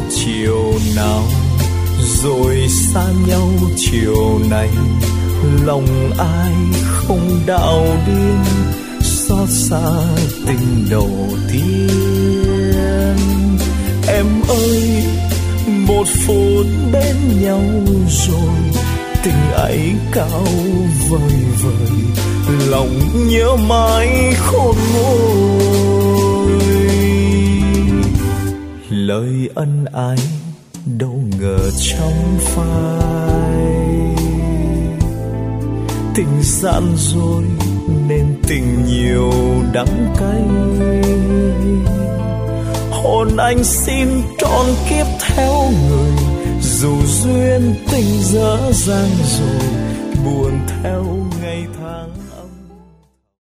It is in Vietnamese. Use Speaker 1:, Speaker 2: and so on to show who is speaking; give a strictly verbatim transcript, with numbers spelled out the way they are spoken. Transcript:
Speaker 1: chiều nào rồi xa nhau chiều này, lòng ai không đạo điên xót xa tình đầu tiên. Em ơi, một phút bên nhau rồi tình ấy cao vời vời, lòng nhớ mãi khôn nguôi. Lời ân ái đâu ngờ trong phai, tình gian dối nên tình nhiều đắng cay. Hồn anh xin trọn kiếp theo người, dù duyên tình dở dang rồi buồn theo ngày tháng.